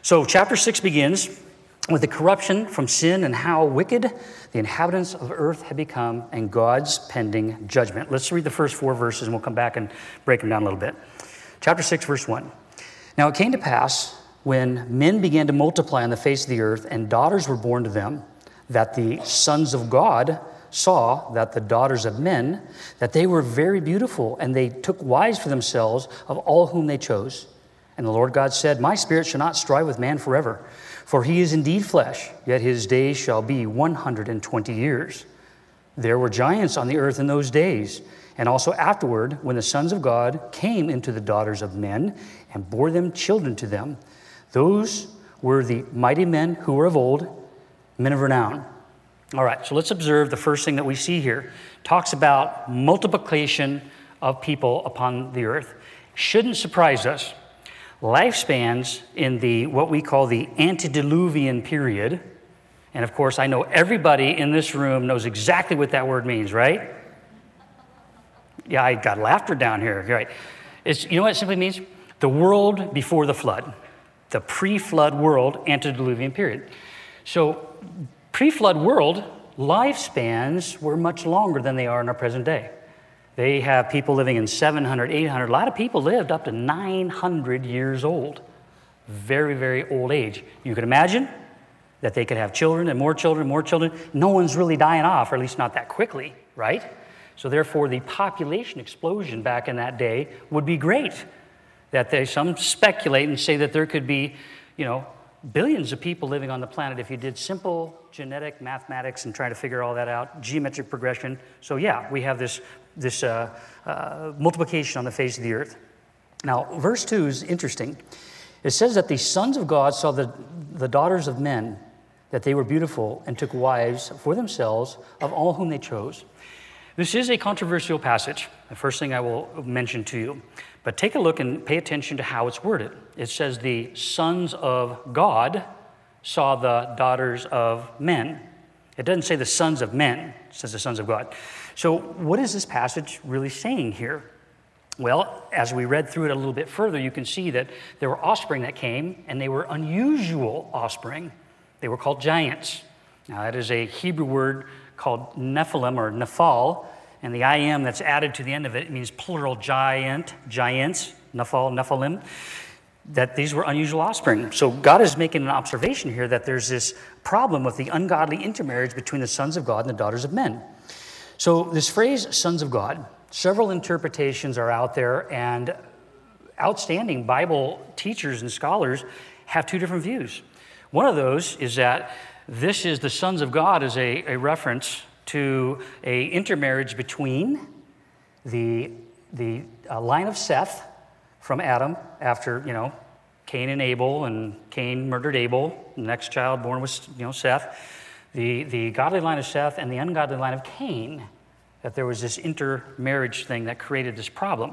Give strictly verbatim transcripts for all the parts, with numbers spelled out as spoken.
So chapter six begins with the corruption from sin and how wicked the inhabitants of earth had become and God's pending judgment. Let's read the first four verses and we'll come back and break them down a little bit. Chapter six, verse one. Now it came to pass when men began to multiply on the face of the earth and daughters were born to them, that the sons of God saw that the daughters of men, that they were very beautiful, and they took wives for themselves of all whom they chose. And the Lord God said, My spirit shall not strive with man forever, for he is indeed flesh, yet his days shall be one hundred and twenty years. There were giants on the earth in those days, and also afterward, when the sons of God came into the daughters of men and bore them children to them. Those were the mighty men who were of old, men of renown. All right, so let's observe the first thing that we see here. Talks about multiplication of people upon the earth. Shouldn't surprise us. Lifespans in the what we call the antediluvian period, and of course I know everybody in this room knows exactly what that word means, right? Yeah, I got laughter down here. Right? It's, you know what it simply means? The world before the flood, the pre-flood world, antediluvian period. So pre-flood world lifespans were much longer than they are in our present day. They have people living in seven hundred, eight hundred. A lot of people lived up to nine hundred years old. Very, very old age. You could imagine that they could have children and more children, more children. No one's really dying off, or at least not that quickly, right? So therefore, the population explosion back in that day would be great. That they, some speculate and say that there could be, you know, billions of people living on the planet if you did simple genetic mathematics and try to figure all that out, geometric progression. So yeah, we have this, this uh, uh, multiplication on the face of the earth. Now, verse two is interesting. It says that the sons of God saw the, the daughters of men, that they were beautiful, and took wives for themselves of all whom they chose. This is a controversial passage, the first thing I will mention to you. But take a look and pay attention to how it's worded. It says the sons of God saw the daughters of men. It doesn't say the sons of men, it says the sons of God. So what is this passage really saying here? Well, as we read through it a little bit further, you can see that there were offspring that came, and they were unusual offspring. They were called giants. Now, that is a Hebrew word called Nephilim or Nephal, and the I am that's added to the end of it, it means plural giant, giants, Nephal, Nephilim, that these were unusual offspring. So God is making an observation here that there's this problem with the ungodly intermarriage between the sons of God and the daughters of men. So this phrase, sons of God, several interpretations are out there, and outstanding Bible teachers and scholars have two different views. One of those is that this is the sons of God as a, a reference to a intermarriage between the, the uh, line of Seth from Adam after, you know, Cain and Abel, and Cain murdered Abel. The next child born was, you know, Seth. The, the godly line of Seth and the ungodly line of Cain, that there was this intermarriage thing that created this problem.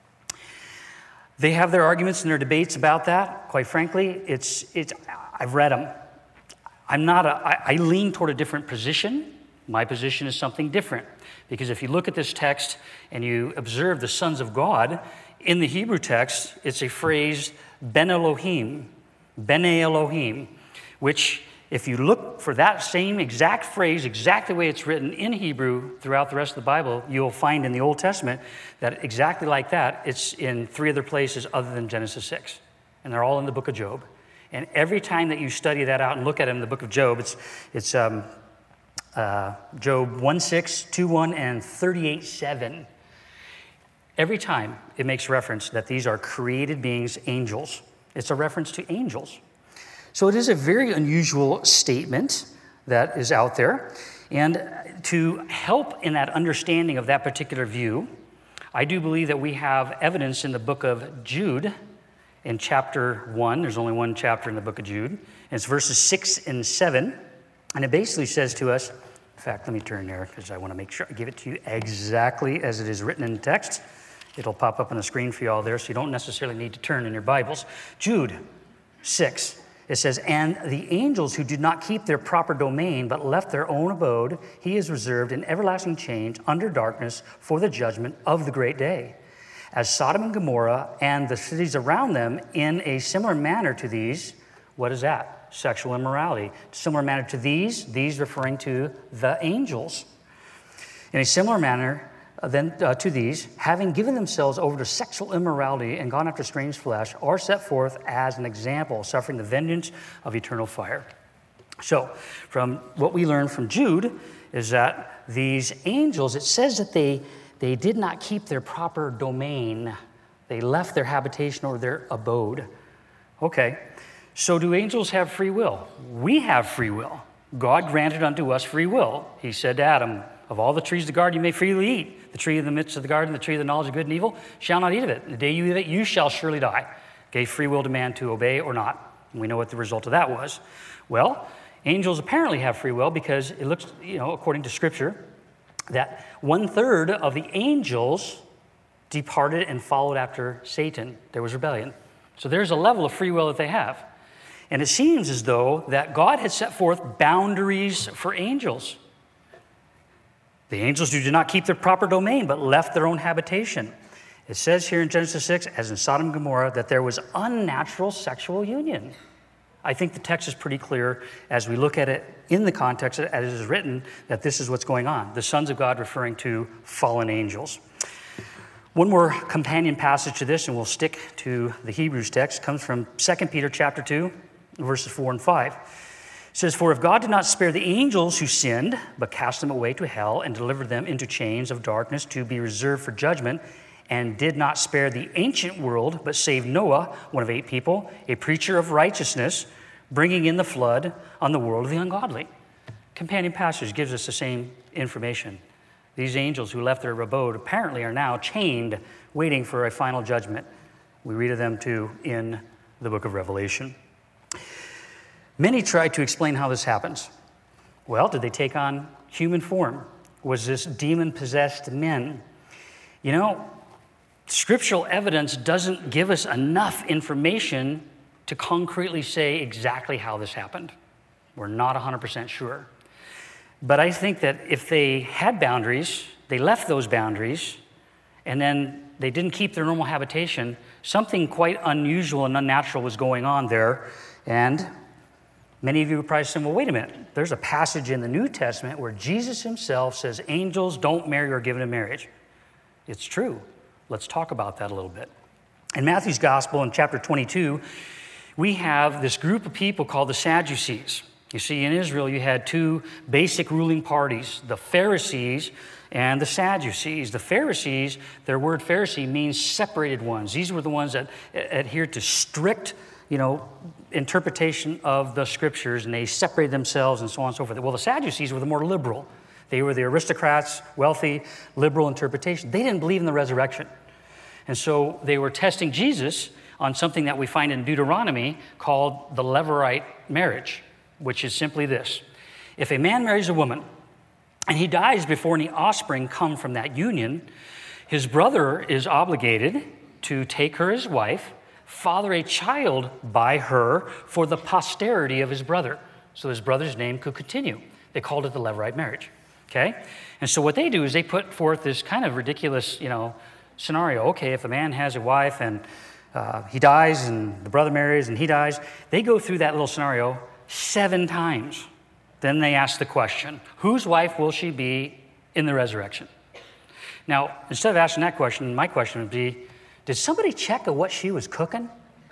They have their arguments and their debates about that. Quite frankly, it's, it's, I've read them. I'm not a, I, I lean toward a different position. My position is something different. Because if you look at this text and you observe the sons of God, in the Hebrew text, it's a phrase, Ben Elohim, Bene Elohim, which if you look for that same exact phrase, exactly the way it's written in Hebrew throughout the rest of the Bible, you'll find in the Old Testament that exactly like that, it's in three other places other than Genesis six. And they're all in the book of Job. And every time that you study that out and look at it in the book of Job, it's it's um, uh, Job one six, two one, and thirty-eight seven. Every time it makes reference that these are created beings, angels. It's a reference to angels. So it is a very unusual statement that is out there. And to help in that understanding of that particular view, I do believe that we have evidence in the book of Jude. In chapter one, there's only one chapter in the book of Jude, and it's verses six and seven, and it basically says to us, in fact, let me turn there because I want to make sure I give it to you exactly as it is written in the text. It'll pop up on the screen for you all there, so you don't necessarily need to turn in your Bibles. Jude six, it says, and the angels who did not keep their proper domain but left their own abode, he is reserved in everlasting chains under darkness for the judgment of the great day. As Sodom and Gomorrah and the cities around them in a similar manner to these What is that? Sexual immorality. Similar manner to these, these referring to the angels. In a similar manner uh, then uh, to these, having given themselves over to sexual immorality and gone after strange flesh, are set forth as an example, suffering the vengeance of eternal fire. So, from what we learn from Jude is that these angels, it says that they, they did not keep their proper domain. They left their habitation or their abode. Okay, so do angels have free will? We have free will. God granted unto us free will. He said to Adam, of all the trees of the garden you may freely eat. The tree in the midst of the garden, the tree of the knowledge of good and evil, shall not eat of it. The day you eat of it, you shall surely die. Gave free will to man to obey or not. And we know what the result of that was. Well, angels apparently have free will because it looks, you know, according to Scripture, that one-third of the angels departed and followed after Satan. There was rebellion. So there's a level of free will that they have. And it seems as though that God had set forth boundaries for angels. The angels who did not keep their proper domain, but left their own habitation. It says here in Genesis six, as in Sodom and Gomorrah, that there was unnatural sexual union. I think the text is pretty clear as we look at it in the context as it is written, that this is what's going on. The sons of God referring to fallen angels. One more companion passage to this, and we'll stick to the Hebrews text, comes from Second Peter chapter two, verses four and five. It says, for if God did not spare the angels who sinned, but cast them away to hell and delivered them into chains of darkness to be reserved for judgment, and did not spare the ancient world, but saved Noah, one of eight people, a preacher of righteousness, bringing in the flood on the world of the ungodly. Companion passage gives us the same information. These angels who left their abode apparently are now chained, waiting for a final judgment. We read of them too in the book of Revelation. Many try to explain how this happens. Well, did they take on human form? Was this demon-possessed men? You know, scriptural evidence doesn't give us enough information to concretely say exactly how this happened. We're not one hundred percent sure. But I think that if they had boundaries, they left those boundaries, and then they didn't keep their normal habitation, something quite unusual and unnatural was going on there. And many of you are probably saying, well, wait a minute. There's a passage in the New Testament where Jesus himself says angels don't marry or are given in marriage. It's true. Let's talk about that a little bit. In Matthew's Gospel, in chapter twenty-two, we have this group of people called the Sadducees. You see, in Israel, you had two basic ruling parties, the Pharisees and the Sadducees. The Pharisees, their word Pharisee means separated ones. These were the ones that adhered to strict, you know, interpretation of the scriptures, and they separated themselves and so on and so forth. Well, the Sadducees were the more liberal. They were the aristocrats, wealthy, liberal interpretation. They didn't believe in the resurrection. And so they were testing Jesus on something that we find in Deuteronomy called the Levirate marriage, which is simply this. If a man marries a woman and he dies before any offspring come from that union, his brother is obligated to take her as wife, father a child by her for the posterity of his brother. So his brother's name could continue. They called it the Levirate marriage. Okay? And so what they do is they put forth this kind of ridiculous, you know, scenario. Okay, if a man has a wife and uh, he dies and the brother marries and he dies, they go through that little scenario seven times. Then they ask the question, whose wife will she be in the resurrection? Now, instead of asking that question, my question would be, did somebody check of what she was cooking?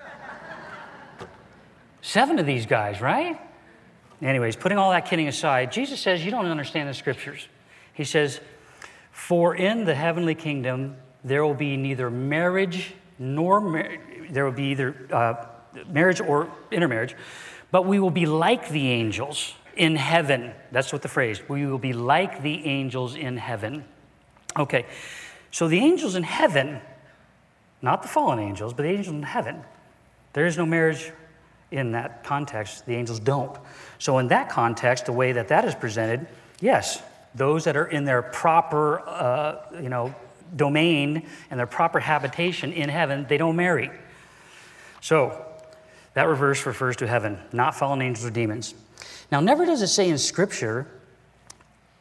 Seven of these guys, right? Anyways, putting all that kidding aside, Jesus says you don't understand the scriptures. He says, for in the heavenly kingdom, there will be neither marriage nor, mar- there will be either uh, marriage or intermarriage, but we will be like the angels in heaven. That's what the phrase, we will be like the angels in heaven. Okay, so the angels in heaven, not the fallen angels, but the angels in heaven, there is no marriage in that context. The angels don't. So in that context, the way that that is presented, yes, those that are in their proper, uh, you know, domain and their proper habitation in heaven, they don't marry. So that reverse refers to heaven, not fallen angels or demons. Now, never does it say in Scripture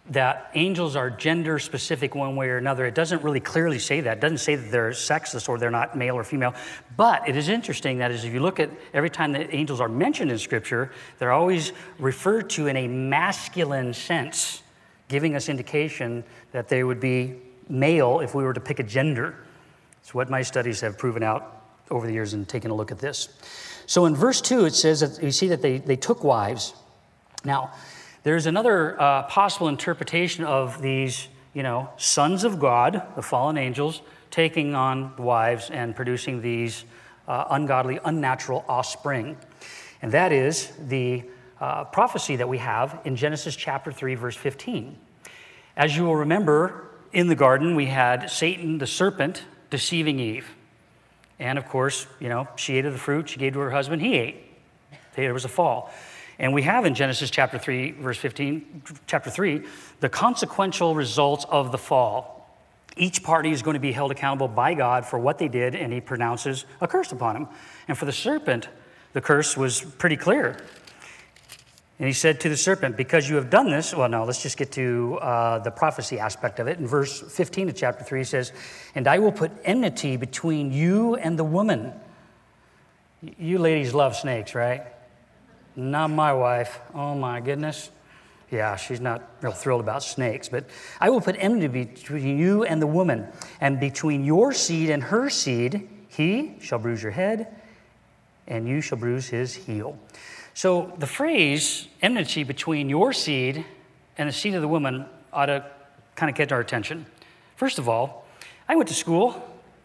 that angels are gender specific one way or another. It doesn't really clearly say that. It doesn't say that they're sexless or they're not male or female. But it is interesting that as if you look at every time that angels are mentioned in Scripture, they're always referred to in a masculine sense, giving us indication that they would be male if we were to pick a gender. It's what my studies have proven out over the years in taking a look at this. So in verse two, it says that you see that they, they took wives. Now, there's another uh, possible interpretation of these, you know, sons of God, the fallen angels, taking on wives and producing these uh, ungodly, unnatural offspring. And that is the uh, prophecy that we have in Genesis chapter three, verse fifteen. As you will remember, in the garden, we had Satan, the serpent, deceiving Eve. And of course, you know, she ate of the fruit, she gave to her husband, he ate. There was a fall. And we have in Genesis chapter three, verse fifteen, chapter three, the consequential results of the fall. Each party is going to be held accountable by God for what they did, and he pronounces a curse upon them. And for the serpent, the curse was pretty clear. And he said to the serpent, because you have done this, well, no, let's just get to uh, the prophecy aspect of it. In verse fifteen of chapter three, he says, and I will put enmity between you and the woman. You ladies love snakes, right? Not my wife. Oh, my goodness. Yeah, she's not real thrilled about snakes. But I will put enmity between you and the woman, and between your seed and her seed, he shall bruise your head, and you shall bruise his heel. So the phrase, enmity between your seed and the seed of the woman, ought to kind of catch our attention. First of all, I went to school.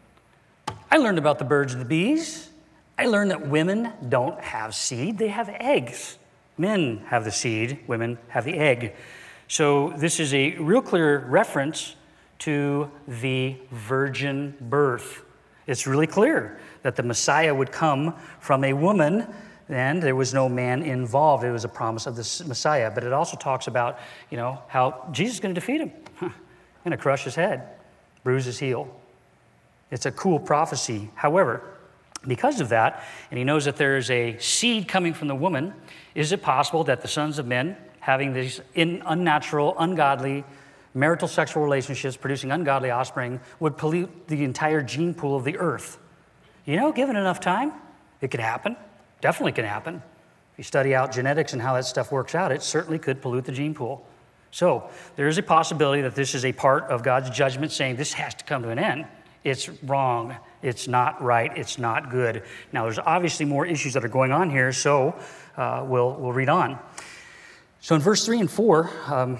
I learned about the birds and the bees. I learned that women don't have seed, they have eggs. Men have the seed, women have the egg. So this is a real clear reference to the virgin birth. It's really clear that the Messiah would come from a woman, and there was no man involved. It was a promise of the Messiah. But it also talks about, you know, how Jesus is going to defeat him. Going to crush his head, bruise his heel. It's a cool prophecy. However, because of that, and he knows that there is a seed coming from the woman, is it possible that the sons of men, having these in unnatural, ungodly, marital sexual relationships, producing ungodly offspring, would pollute the entire gene pool of the earth? You know, given enough time, it could happen. Definitely can happen. If you study out genetics and how that stuff works out, it certainly could pollute the gene pool. So there is a possibility that this is a part of God's judgment saying this has to come to an end. It's wrong. It's not right. It's not good. Now, there's obviously more issues that are going on here, so uh, we'll, we'll read on. So in verse three and four, um,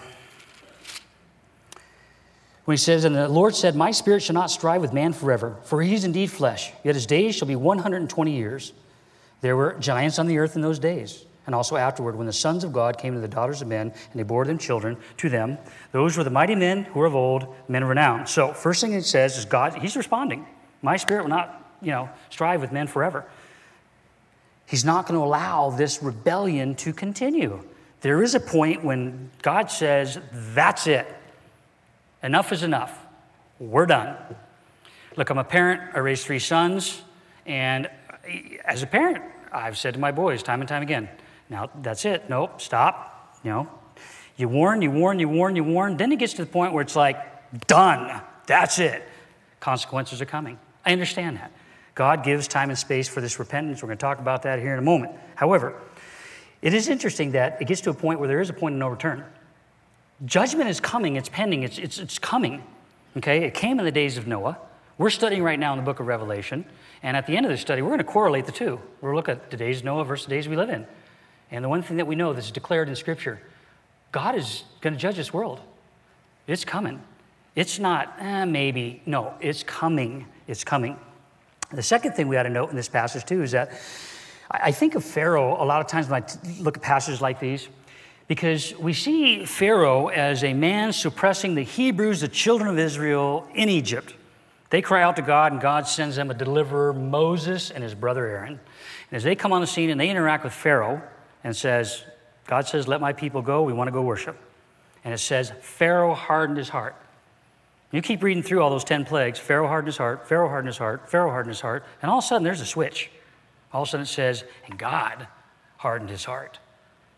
when he says, and the Lord said, my spirit shall not strive with man forever, for he is indeed flesh, yet his days shall be one hundred twenty years. There were giants on the earth in those days, and also afterward, when the sons of God came to the daughters of men, and they bore them children to them. Those were the mighty men who were of old, men of renown. So first thing it says is God, he's responding. My spirit will not, you know, strive with men forever. He's not going to allow this rebellion to continue. There is a point when God says, that's it. Enough is enough. We're done. Look, I'm a parent. I raised three sons. And as a parent, I've said to my boys time and time again, now that's it. Nope, stop. You know, you warn, you warn, you warn, you warn. Then it gets to the point where it's like, done. That's it. Consequences are coming. I understand that. God gives time and space for this repentance. We're going to talk about that here in a moment. However, it is interesting that it gets to a point where there is a point of no return. Judgment is coming. It's pending. It's, it's, it's coming. Okay? It came in the days of Noah. We're studying right now in the book of Revelation. And at the end of this study, we're going to correlate the two. We'll look at the days of Noah versus the days we live in. And the one thing that we know that's declared in Scripture, God is going to judge this world. It's coming. It's not, eh, maybe. No, it's coming. It's coming. The second thing we ought to note in this passage, too, is that I think of Pharaoh a lot of times when I look at passages like these, because we see Pharaoh as a man suppressing the Hebrews, the children of Israel, in Egypt. They cry out to God, and God sends them a deliverer, Moses and his brother Aaron. And as they come on the scene and they interact with Pharaoh and says, God says, let my people go. We want to go worship. And it says, Pharaoh hardened his heart. You keep reading through all those ten plagues. Pharaoh hardened his heart, Pharaoh hardened his heart, Pharaoh hardened his heart. And all of a sudden, there's a switch. All of a sudden, it says, and God hardened his heart.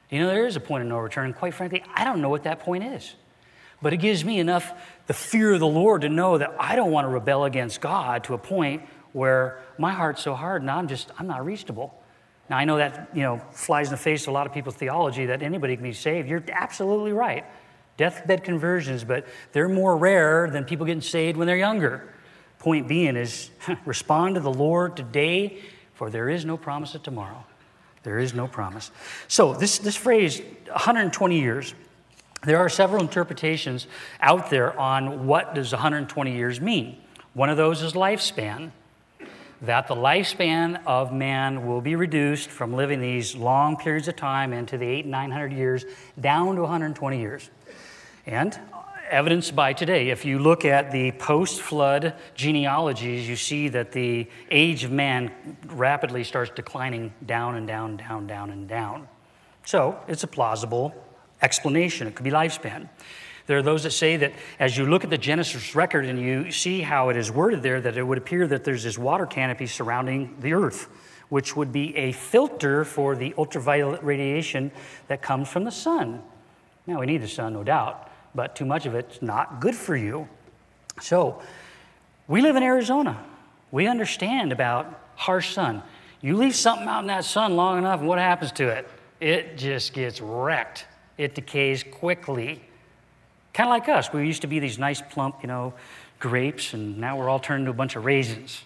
You know, there is a point of no return, and quite frankly, I don't know what that point is. But it gives me enough the fear of the Lord to know that I don't want to rebel against God to a point where my heart's so hard and I'm just, I'm not reachable. Now, I know that, you know, flies in the face of a lot of people's theology that anybody can be saved. You're absolutely right. Deathbed conversions, but they're more rare than people getting saved when they're younger. Point being is, respond to the Lord today, for there is no promise of tomorrow. There is no promise. So this, this phrase, one hundred twenty years, there are several interpretations out there on what does one hundred twenty years mean. One of those is lifespan, that the lifespan of man will be reduced from living these long periods of time into the eight and nine hundred years down to one hundred twenty years. And evidenced by today, if you look at the post-flood genealogies, you see that the age of man rapidly starts declining down and down, down, down, and down. So it's a plausible explanation. It could be lifespan. There are those that say that as you look at the Genesis record and you see how it is worded there, that it would appear that there's this water canopy surrounding the earth, which would be a filter for the ultraviolet radiation that comes from the sun. Now, we need the sun, no doubt, but too much of it's not good for you. So, we live in Arizona. We understand about harsh sun. You leave something out in that sun long enough, and what happens to it? It just gets wrecked. It decays quickly. Kind of like us. We used to be these nice, plump, you know, grapes, and now we're all turned into a bunch of raisins.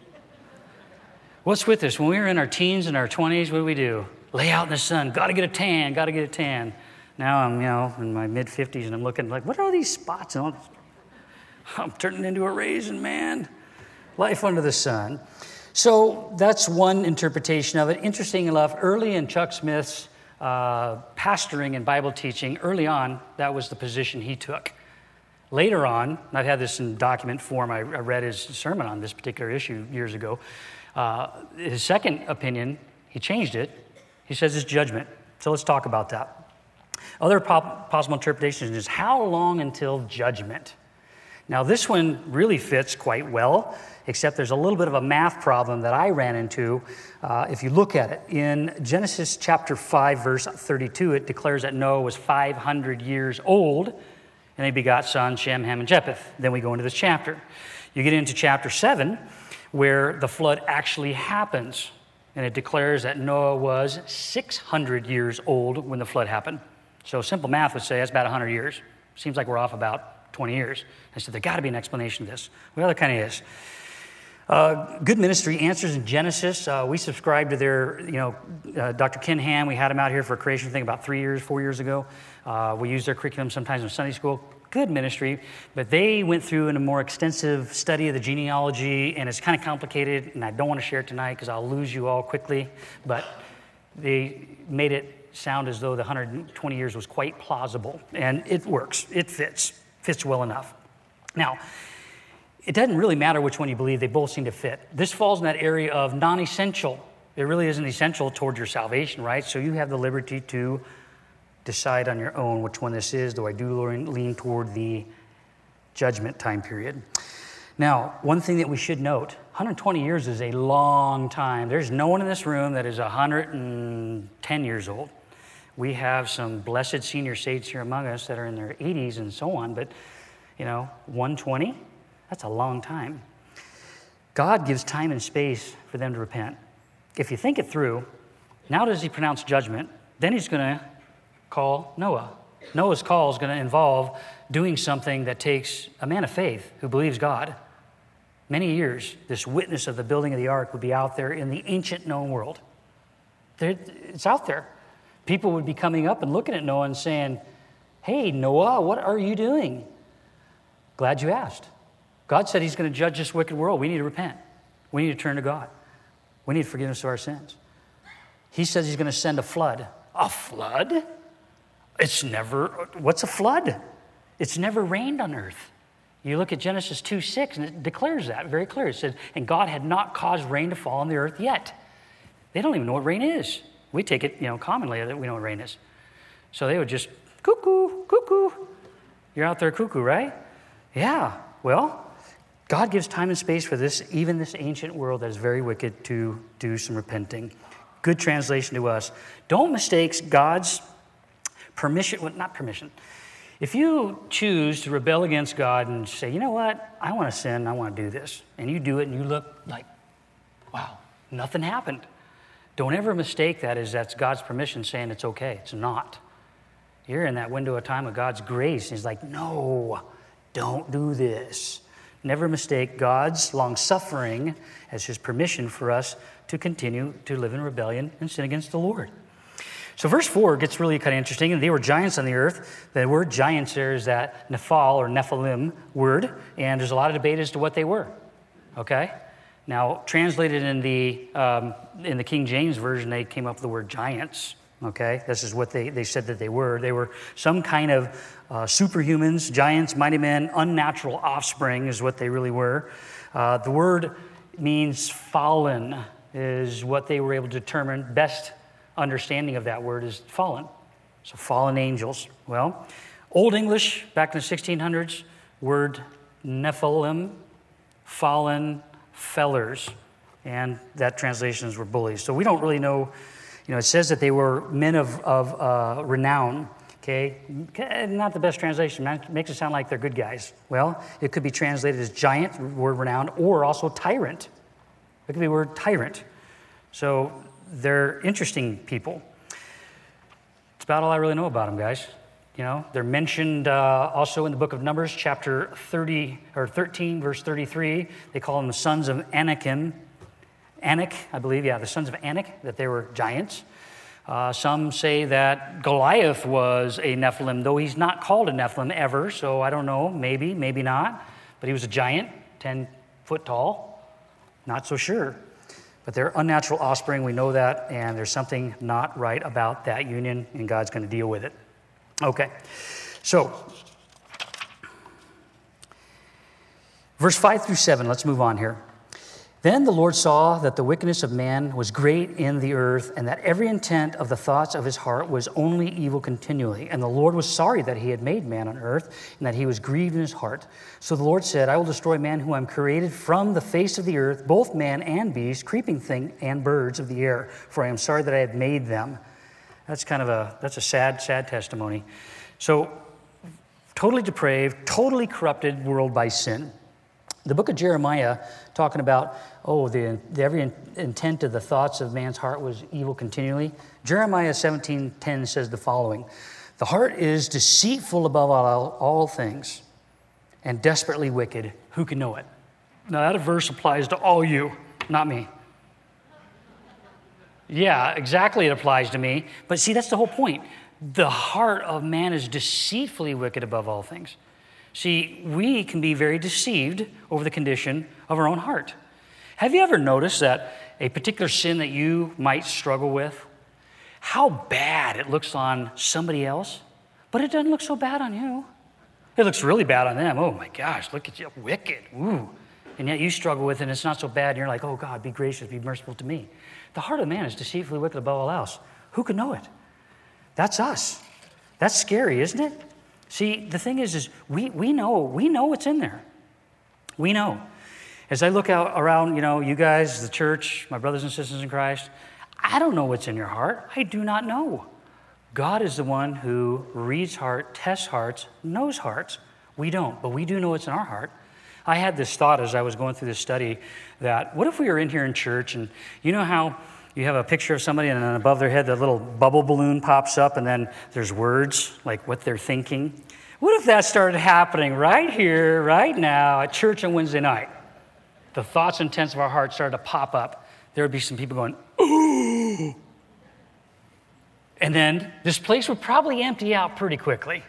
What's with this? When we were in our teens and our twenties, what do we do? Lay out in the sun. Got to get a tan. Got to get a tan. Now I'm, you know, in my mid-fifties, and I'm looking like, what are all these spots? And all this? I'm turning into a raisin, man. Life under the sun. So that's one interpretation of it. Interesting enough, early in Chuck Smith's uh, pastoring and Bible teaching, early on, that was the position he took. Later on, and I've had this in document form, I, I read his sermon on this particular issue years ago. Uh, his second opinion, he changed it. He says it's judgment. So let's talk about that. Other possible interpretation is how long until judgment? Now, this one really fits quite well, except there's a little bit of a math problem that I ran into. Uh, if you look at it, in Genesis chapter five, verse thirty-two, it declares that Noah was five hundred years old, and they begot sons, Shem, Ham, and Japheth. Then we go into this chapter. You get into chapter seven, where the flood actually happens, and it declares that Noah was six hundred years old when the flood happened. So simple math would say that's about one hundred years. Seems like we're off about twenty years. I said, there's got to be an explanation to this. Well, there kind of is. Uh, Good Ministry Answers in Genesis. Uh, we subscribed to their, you know, uh, Doctor Ken Ham. We had him out here for a creation thing about three years, four years ago. Uh, we use their curriculum sometimes in Sunday school. Good ministry, but they went through in a more extensive study of the genealogy, and it's kind of complicated, and I don't want to share it tonight because I'll lose you all quickly, but they made it sound as though the one hundred twenty years was quite plausible, and it works. It fits. Fits well enough. Now, it doesn't really matter which one you believe. They both seem to fit. This falls in that area of non-essential. It really isn't essential towards your salvation, right? So you have the liberty to decide on your own which one this is, though I do lean toward the judgment time period. Now, one thing that we should note, one hundred twenty years is a long time. There's no one in this room that is one hundred ten years old. We have some blessed senior saints here among us that are in their eighties and so on, but, you know, one hundred twenty, that's a long time. God gives time and space for them to repent. If you think it through, now does he pronounce judgment, then he's going to call Noah. Noah's call is going to involve doing something that takes a man of faith who believes God. Many years, this witness of the building of the ark would be out there in the ancient known world. It's out there. People would be coming up and looking at Noah and saying, hey, Noah, what are you doing? Glad you asked. God said he's going to judge this wicked world. We need to repent. We need to turn to God. We need forgiveness of our sins. He says he's going to send a flood. A flood? It's never, what's a flood? It's never rained on earth. You look at Genesis two six, and it declares that very clear. It says, and God had not caused rain to fall on the earth yet. They don't even know what rain is. We take it, you know, commonly that we know what rain is. So they would just, cuckoo, cuckoo. You're out there cuckoo, right? Yeah, well, God gives time and space for this, even this ancient world that is very wicked, to do some repenting. Good translation to us. Don't mistake God's Permission, well, not permission. If you choose to rebel against God and say, you know what, I want to sin, I want to do this, and you do it and you look like, wow, nothing happened. Don't ever mistake that as that's God's permission saying it's okay. It's not. You're in that window of time of God's grace. He's like, no, don't do this. Never mistake God's long-suffering as his permission for us to continue to live in rebellion and sin against the Lord. So verse four gets really kind of interesting. And they were giants on the earth. The word giants there is that Nephal or Nephilim word. And there's a lot of debate as to what they were. Okay? Now, translated in the um, in the King James Version, they came up with the word giants. Okay? This is what they, they said that they were. They were some kind of uh, superhumans, giants, mighty men, unnatural offspring is what they really were. Uh, the word means fallen is what they were able to determine. Best understanding of that word is fallen. So fallen angels. Well, Old English, back in the sixteen hundreds, word Nephilim, fallen fellers. And that translations were bullies. So we don't really know, you know, it says that they were men of, of uh, renown. Okay, not the best translation. It makes it sound like they're good guys. Well, it could be translated as giant, word renowned, or also tyrant. It could be the word tyrant. So they're interesting people. It's about all I really know about them, guys. You know, they're mentioned uh, also in the book of Numbers, chapter thirty or thirteen, verse thirty-three. They call them the sons of Anakim. Anak, I believe, yeah, the sons of Anak, that they were giants. Uh, some say that Goliath was a Nephilim, though he's not called a Nephilim ever, so I don't know, maybe, maybe not. But he was a giant, ten foot tall. Not so sure. But they're unnatural offspring, we know that, and there's something not right about that union, and God's going to deal with it. Okay, so verse five through seven, let's move on here. Then the Lord saw that the wickedness of man was great in the earth, and that every intent of the thoughts of his heart was only evil continually. And the Lord was sorry that he had made man on earth, and that he was grieved in his heart. So the Lord said, I will destroy man whom I am created from the face of the earth, both man and beast, creeping thing, and birds of the air, for I am sorry that I have made them. That's kind of a, that's a sad, sad testimony. So, totally depraved, totally corrupted world by sin. The book of Jeremiah, talking about, oh, the, the every in, intent of the thoughts of man's heart was evil continually. Jeremiah seventeen ten says the following, the heart is deceitful above all, all things and desperately wicked. Who can know it? Now, that verse applies to all you, not me. Yeah, exactly, it applies to me. But see, that's the whole point. The heart of man is deceitfully wicked above all things. See, we can be very deceived over the condition of our own heart. Have you ever noticed that a particular sin that you might struggle with, how bad it looks on somebody else, but it doesn't look so bad on you? It looks really bad on them. Oh my gosh, look at you, wicked, ooh. And yet you struggle with it and it's not so bad and you're like, oh God, be gracious, be merciful to me. The heart of man is deceitfully wicked above all else. Who can know it? That's us. That's scary, isn't it? See, the thing is, is we, we know, we know what's in there. We know. As I look out around, you know, you guys, the church, my brothers and sisters in Christ, I don't know what's in your heart. I do not know. God is the one who reads heart, tests hearts, knows hearts. We don't, but we do know what's in our heart. I had this thought as I was going through this study that what if we were in here in church and you know how you have a picture of somebody and then above their head, that little bubble balloon pops up and then there's words like what they're thinking. What if that started happening right here, right now at church on Wednesday night? The thoughts and intents of our hearts started to pop up. There would be some people going, ooh. And then this place would probably empty out pretty quickly.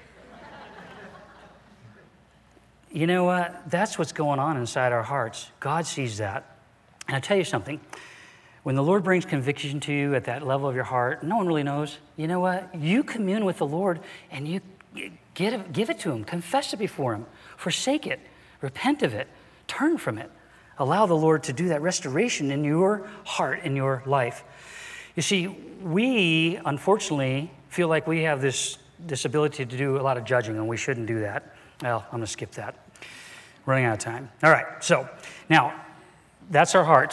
You know what? That's what's going on inside our hearts. God sees that. And I tell you something. When the Lord brings conviction to you at that level of your heart, no one really knows. You know what? You commune with the Lord and you get it, give it to him. Confess it before him. Forsake it. Repent of it. Turn from it. Allow the Lord to do that restoration in your heart, in your life. You see, we, unfortunately, feel like we have this, this ability to do a lot of judging, and we shouldn't do that. Well, I'm going to skip that. Running out of time. All right, so now, that's our hearts.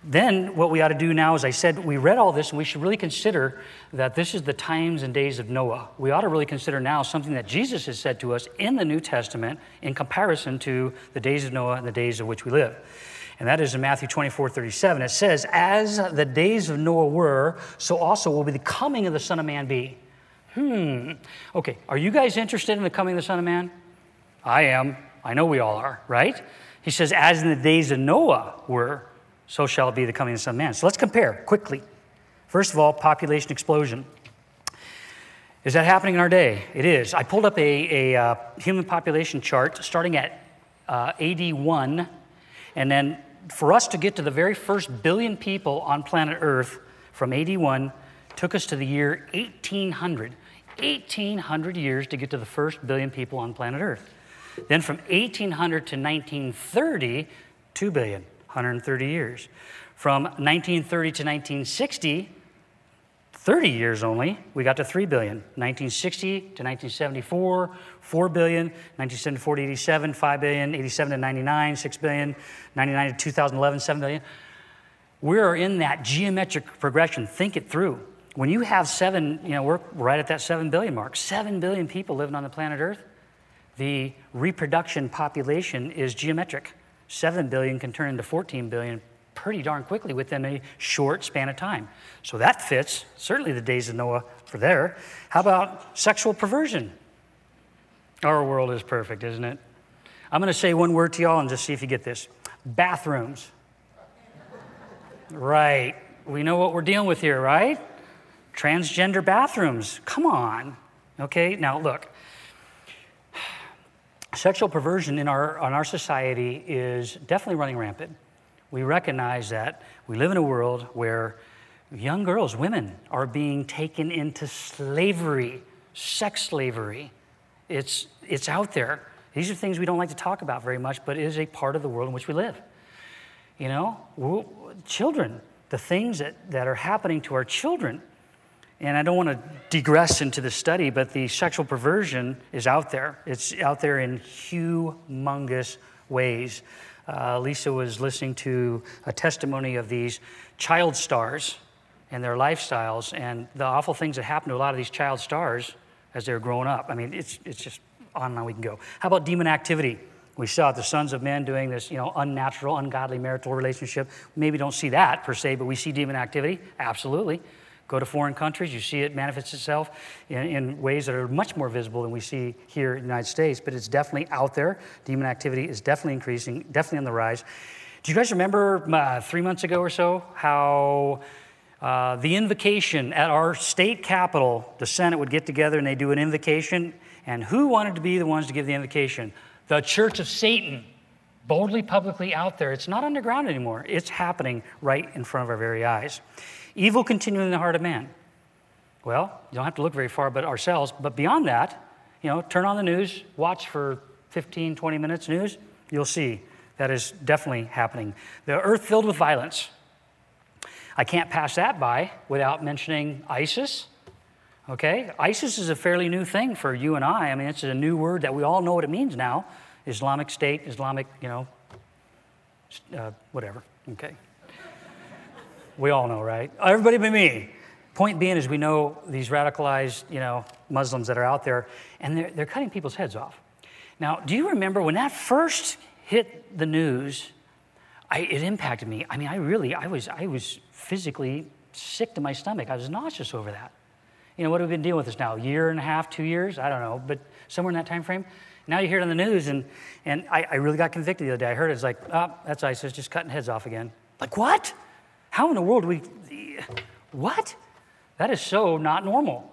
then what we ought to do now, as I said, we read all this, and we should really consider that this is the times and days of Noah. We ought to really consider now something that Jesus has said to us in the New Testament in comparison to the days of Noah and the days of which we live. And that is in Matthew twenty-four thirty-seven. It says, as the days of Noah were, so also will be the coming of the Son of Man be. Hmm. Okay, are you guys interested in the coming of the Son of Man? I am. I know we all are, right? He says, as in the days of Noah were, so shall it be the coming of the Son of Man. So let's compare quickly. First of all, population explosion. Is that happening in our day? It is. I pulled up a, a uh, human population chart starting at uh, A D one, and then for us to get to the very first billion people on planet Earth from A D one took us to the year eighteen hundred. eighteen hundred years to get to the first billion people on planet Earth. Then from eighteen hundred to nineteen thirty, two billion, one hundred thirty years. From nineteen thirty to nineteen sixty, thirty years only, we got to three billion. nineteen sixty to nineteen seventy-four, four billion. nineteen seventy-four to eighty-seven, five billion. eighty-seven to ninety-nine, six billion. ninety-nine to two thousand eleven, seven billion. We're in that geometric progression. Think it through. When you have seven, you know, we're right at that seven billion mark. seven billion people living on the planet Earth. The reproduction population is geometric. seven billion can turn into fourteen billion pretty darn quickly within a short span of time. So that fits, certainly the days of Noah for there. How about sexual perversion? Our world is perfect, isn't it? I'm going to say one word to y'all and just see if you get this. Bathrooms. Right. We know what we're dealing with here, right? Transgender bathrooms. Come on. Okay, now look. Sexual perversion in our, in our society is definitely running rampant. We recognize that we live in a world where young girls, women, are being taken into slavery, sex slavery. It's, it's out there. These are things we don't like to talk about very much, but it is a part of the world in which we live. You know, we'll, children, the things that, that are happening to our children. And I don't want to digress into the study, but the sexual perversion is out there. It's out there in humongous ways. Uh, Lisa was listening to a testimony of these child stars and their lifestyles and the awful things that happen to a lot of these child stars as they're growing up. I mean, it's it's just on and on we can go. How about demon activity? We saw the sons of men doing this, you know, unnatural, ungodly marital relationship. Maybe don't see that per se, but we see demon activity. Absolutely. Go to foreign countries, you see it manifest itself in, in ways that are much more visible than we see here in the United States, but it's definitely out there. Demon activity is definitely increasing, definitely on the rise. Do you guys remember uh, three months ago or so how uh, the invocation at our state capitol, the Senate would get together and they do an invocation, and who wanted to be the ones to give the invocation? The Church of Satan, boldly, publicly out there. It's not underground anymore. It's happening right in front of our very eyes. Evil continuing in the heart of man. Well, you don't have to look very far but ourselves. But beyond that, you know, turn on the news, watch for fifteen, twenty minutes news, you'll see that is definitely happening. The earth filled with violence. I can't pass that by without mentioning ISIS. Okay? ISIS is a fairly new thing for you and I. I mean, it's a new word that we all know what it means now. Islamic State, Islamic, you know, uh, whatever. Okay. We all know, right? Everybody but me. Point being is we know these radicalized, you know, Muslims that are out there, and they're, they're cutting people's heads off. Now, do you remember when that first hit the news, I, it impacted me. I mean, I really, I was, I was physically sick to my stomach. I was nauseous over that. You know, what have we been dealing with this now? A year and a half, two years? I don't know, but somewhere in that time frame. Now you hear it on the news, and, and I, I really got convicted the other day. I heard it, it's like, oh, that's ISIS, just cutting heads off again. Like, what? How in the world do we, what? That is so not normal.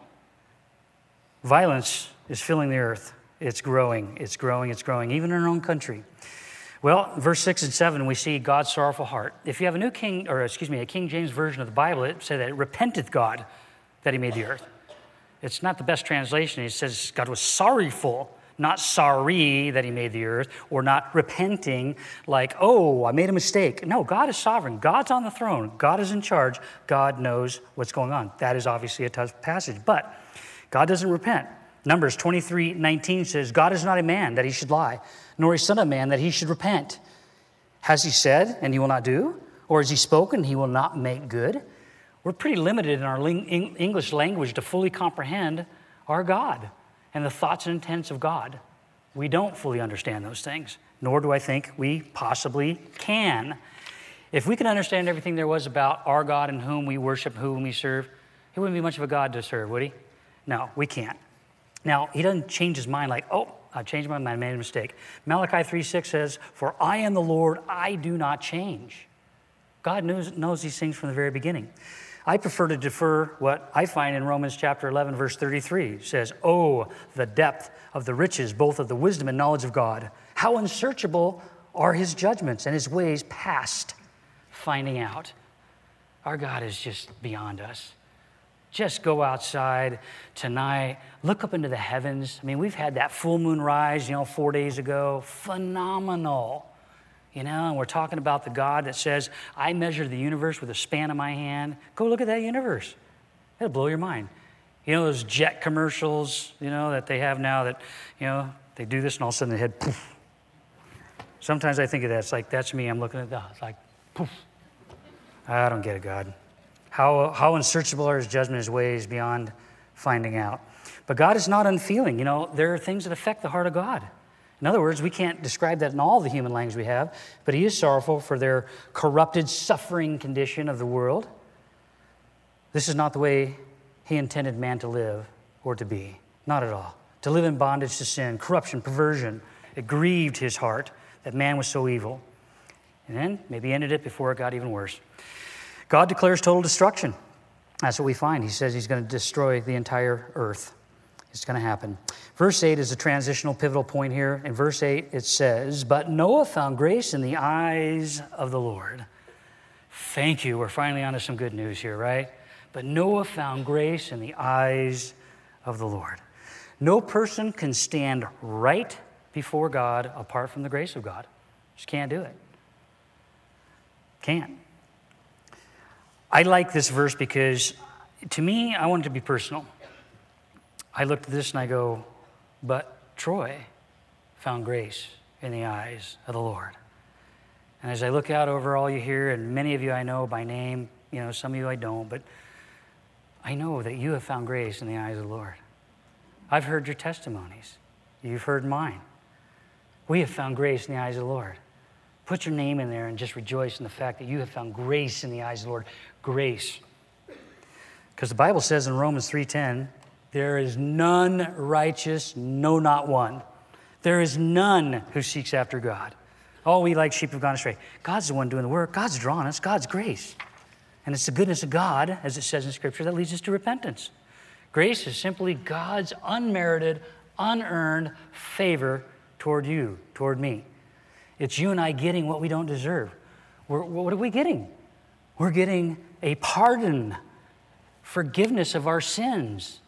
Violence is filling the earth. It's growing, it's growing, it's growing, even in our own country. Well, verse six and seven, we see God's sorrowful heart. If you have a new King, or excuse me, a King James version of the Bible, it says that it repenteth God that he made the earth. It's not the best translation. It says God was sorrowful, not sorry that he made the earth, or not repenting like, oh, I made a mistake. No, God is sovereign. God's on the throne. God is in charge. God knows what's going on. That is obviously a tough passage, but God doesn't repent. Numbers twenty-three nineteen says, God is not a man that he should lie, nor a son of man that he should repent. Has he said, and he will not do? Or has he spoken, he will not make good? We're pretty limited in our ling- English language to fully comprehend our God and the thoughts and intents of God. We don't fully understand those things, nor do I think we possibly can. If we could understand everything there was about our God and whom we worship, whom we serve, he wouldn't be much of a God to serve, would he? No, we can't. Now, he doesn't change his mind like, oh, I've changed my mind, I made a mistake. Malachi three six says, for I am the Lord, I do not change. God knows, knows these things from the very beginning. I prefer to defer what I find in Romans chapter eleven, verse thirty-three. It says, oh, the depth of the riches, both of the wisdom and knowledge of God. How unsearchable are his judgments and his ways past finding out. Our God is just beyond us. Just go outside tonight, look up into the heavens. I mean, we've had that full moon rise, you know, four days ago. Phenomenal. You know, and we're talking about the God that says, I measure the universe with a span of my hand. Go look at that universe. It'll blow your mind. You know those jet commercials, you know, that they have now that, you know, they do this and all of a sudden the head, poof. Sometimes I think of that. It's like, that's me. I'm looking at that. It's like, poof. I don't get it, God. How, how unsearchable are his judgment, his ways beyond finding out. But God is not unfeeling. You know, there are things that affect the heart of God. In other words, we can't describe that in all the human language we have, but he is sorrowful for their corrupted, suffering condition of the world. This is not the way he intended man to live or to be. Not at all. To live in bondage to sin, corruption, perversion. It grieved his heart that man was so evil. And then maybe ended it before it got even worse. God declares total destruction. That's what we find. He says he's going to destroy the entire earth. It's going to happen. Verse eight is a transitional pivotal point here. In verse eight, it says, but Noah found grace in the eyes of the Lord. Thank you. We're finally on to some good news here, right? But Noah found grace in the eyes of the Lord. No person can stand right before God apart from the grace of God. Just can't do it. Can't. I like this verse because, to me, I want it to be personal. I looked at this and I go, but Troy found grace in the eyes of the Lord. And as I look out over all you here, and many of you I know by name, you know, some of you I don't, but I know that you have found grace in the eyes of the Lord. I've heard your testimonies. You've heard mine. We have found grace in the eyes of the Lord. Put your name in there and just rejoice in the fact that you have found grace in the eyes of the Lord. Grace. Because the Bible says in Romans three ten, there is none righteous, no, not one. There is none who seeks after God. All we like sheep have gone astray. God's the one doing the work. God's drawing us. God's grace. And it's the goodness of God, as it says in Scripture, that leads us to repentance. Grace is simply God's unmerited, unearned favor toward you, toward me. It's you and I getting what we don't deserve. We're, what are we getting? We're getting a pardon, forgiveness of our sins.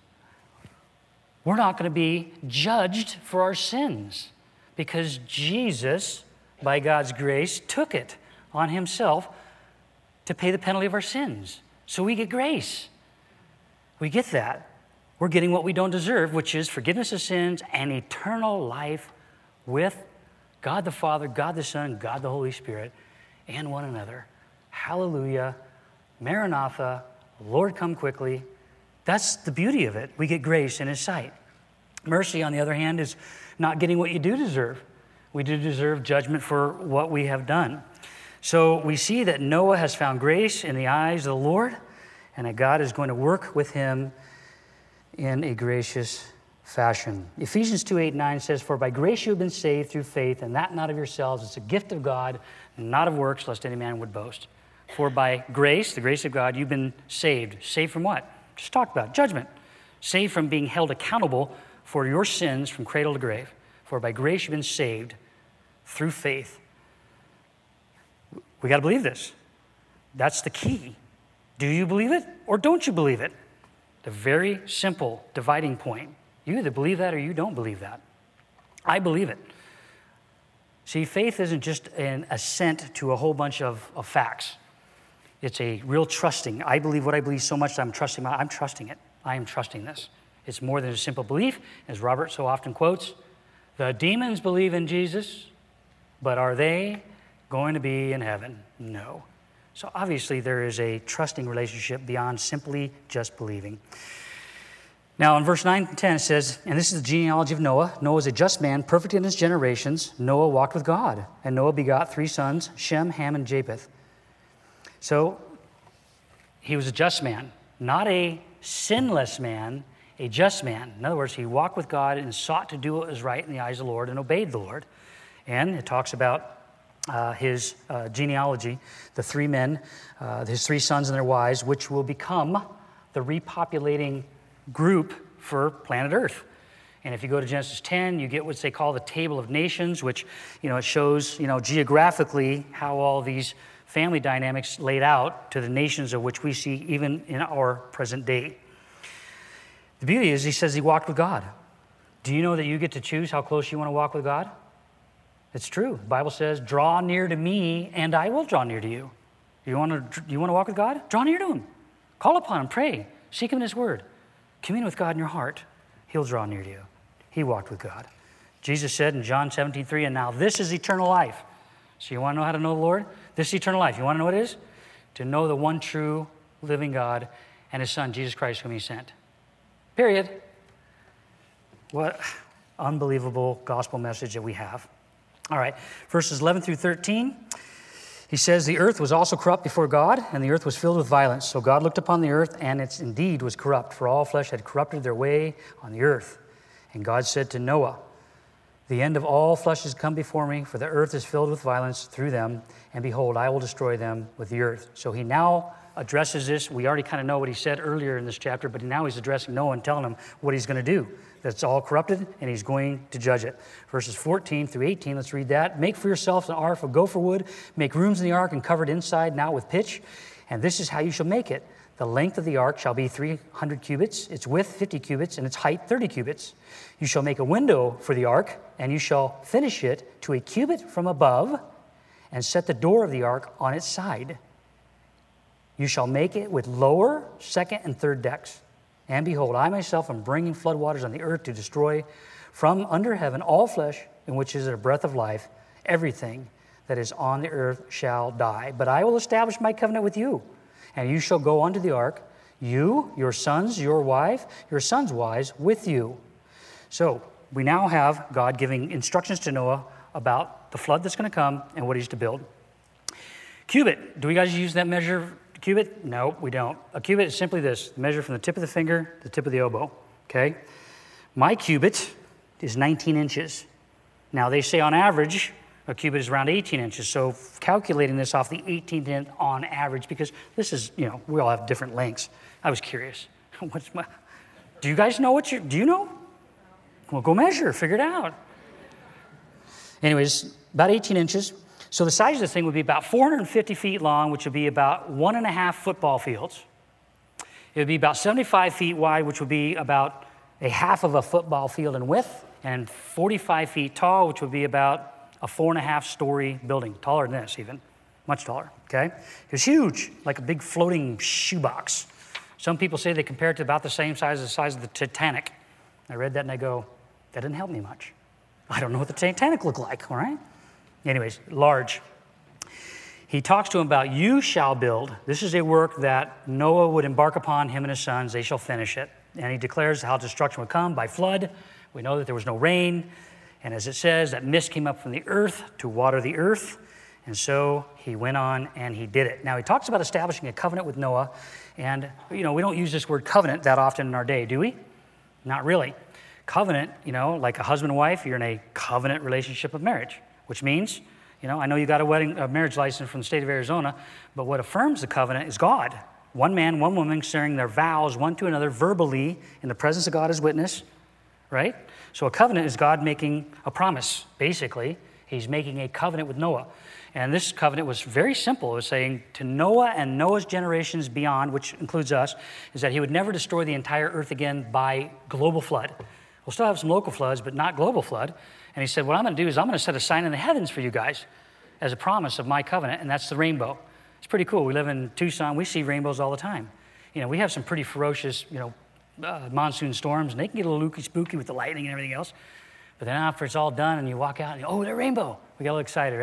We're not going to be judged for our sins because Jesus, by God's grace, took it on himself to pay the penalty of our sins. So we get grace. We get that. We're getting what we don't deserve, which is forgiveness of sins and eternal life with God the Father, God the Son, God the Holy Spirit, and one another. Hallelujah. Maranatha. Lord, come quickly. That's the beauty of it. We get grace in his sight. Mercy, on the other hand, is not getting what you do deserve. We do deserve judgment for what we have done. So we see that Noah has found grace in the eyes of the Lord, and that God is going to work with him in a gracious fashion. Ephesians two, eight, nine says, for by grace you have been saved through faith, and that not of yourselves. It's a gift of God, not of works, lest any man would boast. For by grace, the grace of God, you've been saved. Saved from what? Just talked about judgment. Saved from being held accountable for your sins from cradle to grave. For by grace you've been saved through faith. We got to believe this. That's the key. Do you believe it or don't you believe it? The very simple dividing point. You either believe that or you don't believe that. I believe it. See, faith isn't just an assent to a whole bunch of, of facts. It's a real trusting. I believe what I believe so much that I'm trusting. My, I'm trusting it. I am trusting this. It's more than a simple belief. As Robert so often quotes, the demons believe in Jesus, but are they going to be in heaven? No. So obviously there is a trusting relationship beyond simply just believing. Now in verse nine and ten it says, and this is the genealogy of Noah. Noah was a just man, perfect in his generations. Noah walked with God, and Noah begot three sons, Shem, Ham, and Japheth. So he was a just man, not a sinless man, a just man. In other words, he walked with God and sought to do what was right in the eyes of the Lord and obeyed the Lord. And it talks about uh, his uh, genealogy, the three men, uh, his three sons and their wives, which will become the repopulating group for planet Earth. And if you go to Genesis ten, you get what they call the Table of Nations, which, you know, it shows, you know, geographically how all these family dynamics laid out to the nations of which we see even in our present day. The beauty is, he says he walked with God. Do you know that you get to choose how close you want to walk with God? It's true. The Bible says, draw near to me and I will draw near to you. You want to, you want to walk with God? Draw near to him. Call upon him. Pray. Seek him in his word. Commune with God in your heart. He'll draw near to you. He walked with God. Jesus said in John seventeen three, and now this is eternal life. So you want to know how to know the Lord? This is eternal life. You want to know what it is? To know the one true living God and his Son, Jesus Christ, whom he sent. Period. What unbelievable gospel message that we have. All right, verses eleven through thirteen. He says, the earth was also corrupt before God, and the earth was filled with violence. So God looked upon the earth, and it indeed was corrupt, for all flesh had corrupted their way on the earth. And God said to Noah, the end of all flesh has come before me, for the earth is filled with violence through them, and behold, I will destroy them with the earth. So he now addresses this. We already kind of know what he said earlier in this chapter, but now he's addressing Noah and telling him what he's going to do. That's all corrupted, and he's going to judge it. Verses fourteen through eighteen, let's read that. Make for yourself an ark of gopher wood. Make rooms in the ark and cover it inside now with pitch. And this is how you shall make it. The length of the ark shall be three hundred cubits, its width fifty cubits, and its height thirty cubits. You shall make a window for the ark, and you shall finish it to a cubit from above, and set the door of the ark on its side. You shall make it with lower, second, and third decks. And behold, I myself am bringing floodwaters on the earth to destroy from under heaven all flesh in which is a breath of life. Everything that is on the earth shall die. But I will establish my covenant with you, and you shall go unto the ark, you, your sons, your wife, your sons' wives with you. So we now have God giving instructions to Noah about the flood that's going to come and what he's to build. Cubit. Do we guys use that measure? Cubit? No, we don't. A cubit is simply this, the measure from the tip of the finger to the tip of the elbow, okay? My cubit is nineteen inches. Now, they say on average, a cubit is around eighteen inches, so calculating this off the eighteenth inch on average, because this is, you know, we all have different lengths. I was curious. What's my, do you guys know what you, do you know? Well, go measure, figure it out. Anyways, about eighteen inches. So the size of this thing would be about four hundred fifty feet long, which would be about one and a half football fields. It would be about seventy-five feet wide, which would be about a half of a football field in width, and forty-five feet tall, which would be about a four and a half story building, taller than this even, much taller, okay? It was huge, like a big floating shoebox. Some people say they compare it to about the same size as the size of the Titanic. I read that and I go, that didn't help me much. I don't know what the Titanic looked like, all right? Anyways, large. He talks to him about, you shall build. This is a work that Noah would embark upon, him and his sons. They shall finish it. And he declares how destruction would come by flood. We know that there was no rain. And as it says, that mist came up from the earth to water the earth. And so he went on and he did it. Now, he talks about establishing a covenant with Noah. And, you know, we don't use this word covenant that often in our day, do we? Not really. Covenant, you know, like a husband and wife, you're in a covenant relationship of marriage. Which means, you know, I know you got a wedding, a marriage license from the state of Arizona, but what affirms the covenant is God. One man, one woman sharing their vows one to another verbally in the presence of God as witness, right? So a covenant is God making a promise, basically. He's making a covenant with Noah. And this covenant was very simple. It was saying to Noah and Noah's generations beyond, which includes us, is that he would never destroy the entire earth again by global flood. We'll still have some local floods, but not global flood. And he said, what I'm going to do is I'm going to set a sign in the heavens for you guys as a promise of my covenant, and that's the rainbow. It's pretty cool. We live in Tucson. We see rainbows all the time. You know, we have some pretty ferocious, you know, uh, monsoon storms, and they can get a little looky spooky with the lightning and everything else. But then after it's all done and you walk out and you, oh, that rainbow. We get a little excited, right?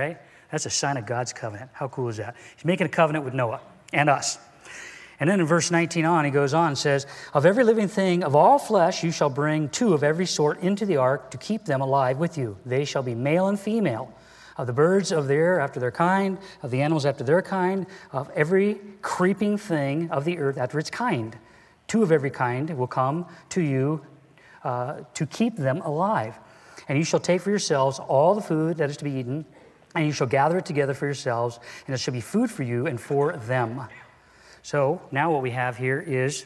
That's a sign of God's covenant. How cool is that? He's making a covenant with Noah and us. And then in verse nineteen on, he goes on and says, of every living thing of all flesh you shall bring two of every sort into the ark to keep them alive with you. They shall be male and female. Of the birds of the air after their kind, of the animals after their kind, of every creeping thing of the earth after its kind. Two of every kind will come to you uh, to keep them alive. And you shall take for yourselves all the food that is to be eaten, and you shall gather it together for yourselves, and it shall be food for you and for them. So now what we have here is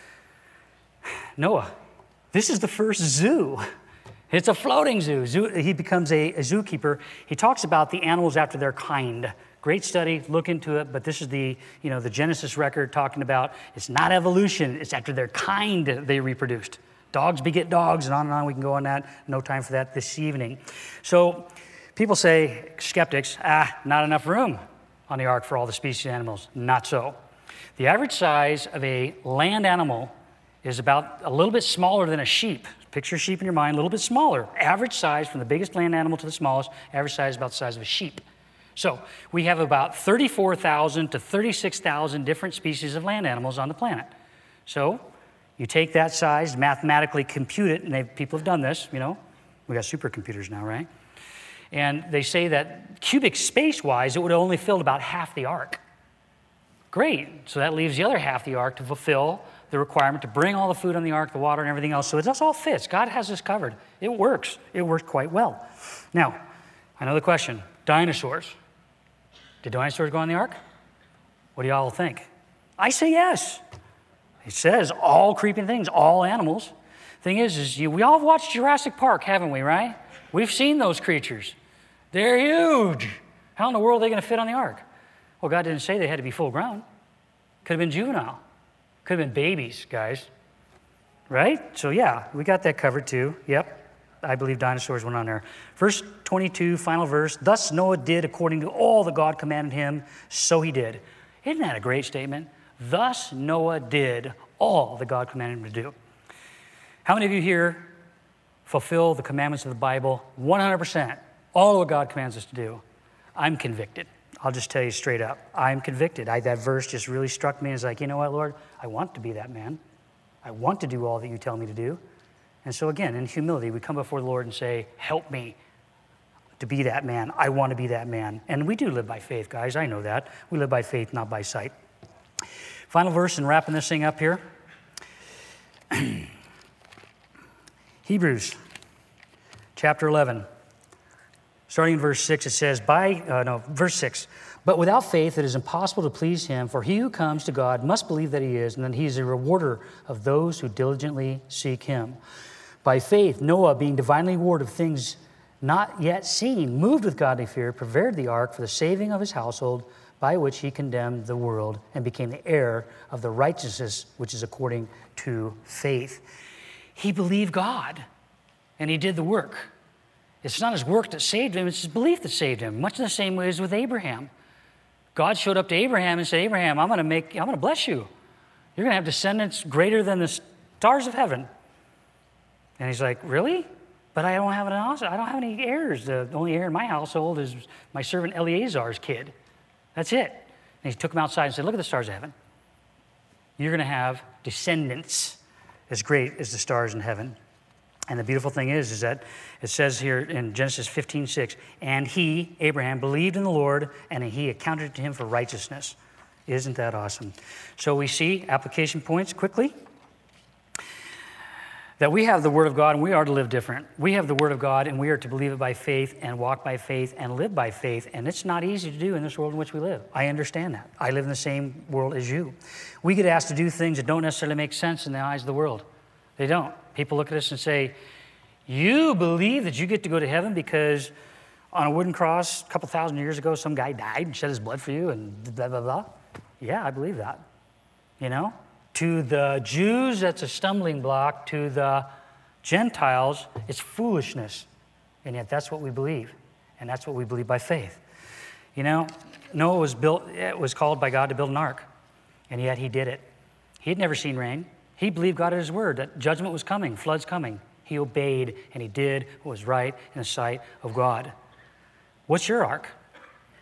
Noah. This is the first zoo. It's a floating zoo. zoo he becomes a, a zookeeper. He talks about the animals after their kind. Great study, look into it, but this is the, you know, the Genesis record talking about it's not evolution, it's after their kind they reproduced. Dogs beget dogs, and on and on. We can go on that. No time for that this evening. So people say, skeptics, ah, not enough room on the ark for all the species of animals. Not so. The average size of a land animal is about a little bit smaller than a sheep. Picture a sheep in your mind, a little bit smaller. Average size from the biggest land animal to the smallest, average size is about the size of a sheep. So we have about thirty-four thousand to thirty-six thousand different species of land animals on the planet. So you take that size, mathematically compute it, and they, people have done this, you know. We got supercomputers now, right? And they say that cubic space-wise, it would have only filled about half the ark. Great. So that leaves the other half of the ark to fulfill the requirement to bring all the food on the ark, the water, and everything else. So it just all fits. God has this covered. It works. It works quite well. Now, I know the question. Dinosaurs. Did dinosaurs go on the ark? What do y'all think? I say yes. It says all creeping things, all animals. Thing is, is you, we all have watched Jurassic Park, haven't we, right? We've seen those creatures. They're huge. How in the world are they going to fit on the ark? Well, God didn't say they had to be full grown. Could have been juvenile. Could have been babies, guys. Right? So yeah, we got that covered too. Yep. I believe dinosaurs went on there. Verse twenty-two, final verse. Thus Noah did according to all that God commanded him, so he did. Isn't that a great statement? Thus Noah did all that God commanded him to do. How many of you here fulfill the commandments of the Bible one hundred percent? All of what God commands us to do. I'm convicted. I'll just tell you straight up. I'm convicted. I, that verse just really struck me. It's like, you know what, Lord? I want to be that man. I want to do all that you tell me to do. And so again, in humility, we come before the Lord and say, help me to be that man. I want to be that man. And we do live by faith, guys. I know that. We live by faith, not by sight. Final verse and wrapping this thing up here. Hebrews chapter eleven. Starting in verse six, it says, by, uh, no, verse six, but without faith it is impossible to please him, for he who comes to God must believe that he is, and that he is a rewarder of those who diligently seek him. By faith, Noah, being divinely warned of things not yet seen, moved with godly fear, prepared the ark for the saving of his household, by which he condemned the world and became the heir of the righteousness which is according to faith. He believed God, and he did the work. It's not his work that saved him, it's his belief that saved him, much in the same way as with Abraham. God showed up to Abraham and said, Abraham, I'm going to make, I'm going to bless you. You're going to have descendants greater than the stars of heaven. And he's like, really? But I don't have an I don't have any heirs. The only heir in my household is my servant Eleazar's kid. That's it. And he took him outside and said, look at the stars of heaven. You're going to have descendants as great as the stars in heaven. And the beautiful thing is, is that it says here in Genesis fifteen six, and he, Abraham, believed in the Lord, and he accounted it to him for righteousness. Isn't that awesome? So we see application points quickly. That we have the Word of God and we are to live different. We have the Word of God and we are to believe it by faith and walk by faith and live by faith. And it's not easy to do in this world in which we live. I understand that. I live in the same world as you. We get asked to do things that don't necessarily make sense in the eyes of the world. They don't. People look at us and say, you believe that you get to go to heaven because on a wooden cross a couple thousand years ago, some guy died and shed his blood for you and blah, blah, blah. Yeah, I believe that. You know? To the Jews, that's a stumbling block. To the Gentiles, it's foolishness. And yet that's what we believe. And that's what we believe by faith. You know, Noah was built, it was called by God to build an ark. And yet he did it. He had never seen rain. He believed God at his word, that judgment was coming, flood's coming. He obeyed and he did what was right in the sight of God. What's your ark?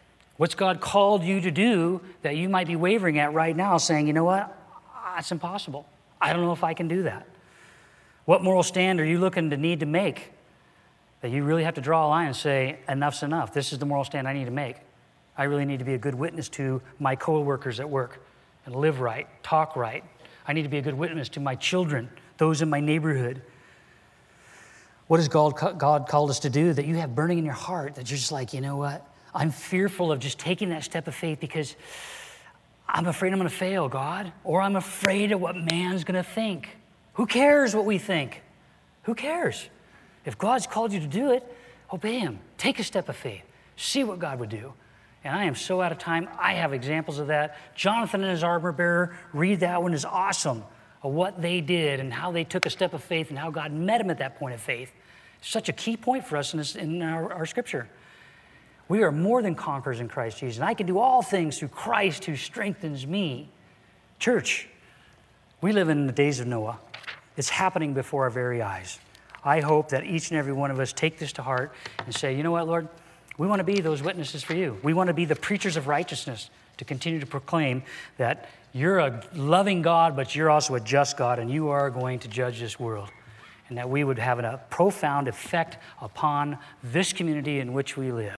What's God called you to do that you might be wavering at right now, saying, you know what, that's impossible. I don't know if I can do that. What moral stand are you looking to need to make that you really have to draw a line and say, enough's enough. This is the moral stand I need to make. I really need to be a good witness to my co-workers at work and live right, talk right. I need to be a good witness to my children, those in my neighborhood. What has God, God called us to do that you have burning in your heart that you're just like, you know what? I'm fearful of just taking that step of faith because I'm afraid I'm going to fail, God, or I'm afraid of what man's going to think. Who cares what we think? Who cares? If God's called you to do it, obey him. Take a step of faith. See what God would do. And I am so out of time. I have examples of that. Jonathan and his armor bearer, read that one, is awesome of what they did and how they took a step of faith and how God met him at that point of faith. Such a key point for us in, this, in our, our scripture. We are more than conquerors in Christ Jesus. And I can do all things through Christ who strengthens me. Church, we live in the days of Noah. It's happening before our very eyes. I hope that each and every one of us take this to heart and say, you know what, Lord? We want to be those witnesses for you. We want to be the preachers of righteousness to continue to proclaim that you're a loving God, but you're also a just God, and you are going to judge this world. And that we would have a profound effect upon this community in which we live.